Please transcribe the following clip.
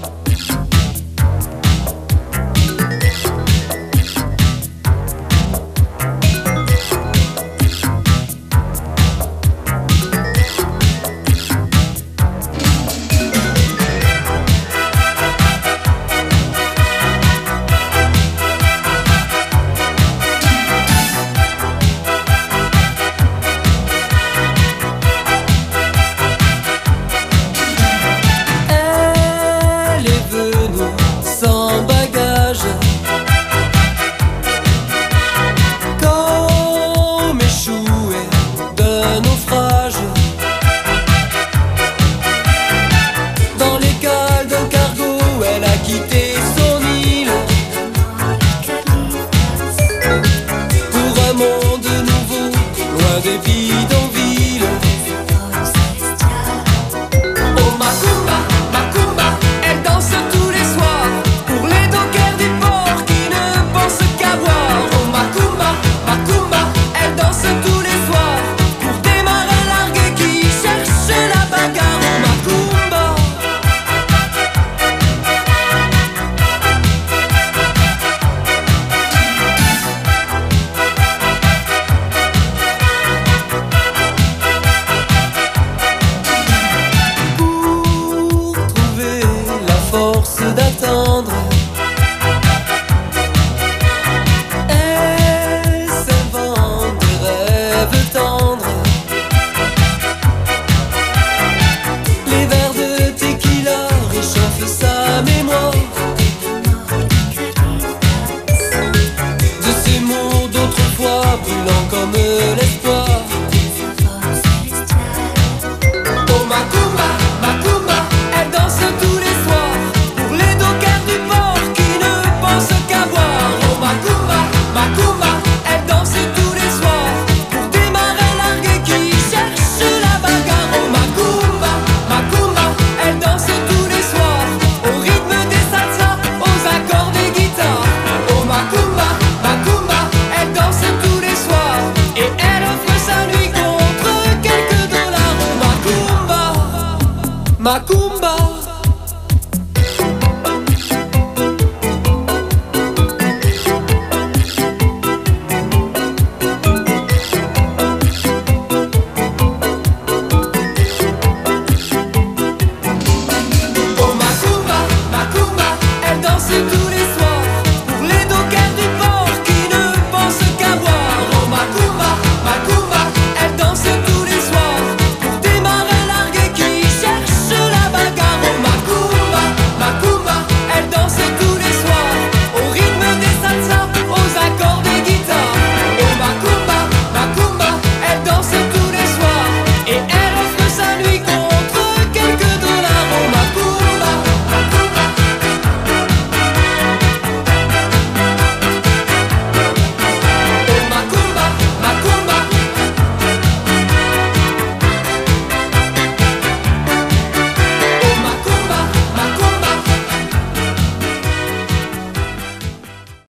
Des bidonvilles. Oh Macumba, Macumba, elle danse tous les soirs pour les dockers du port qui ne pensent qu'à boire. Oh Macumba, Macumba, elle danse tous les soirs pour des marins largués qui cherchent la bagarre. Oh Macumba. D'attendre, elle s'invente des rêves tendres. Les verres de tequila réchauffent sa mémoire de ces mots d'autrefois brûlants comme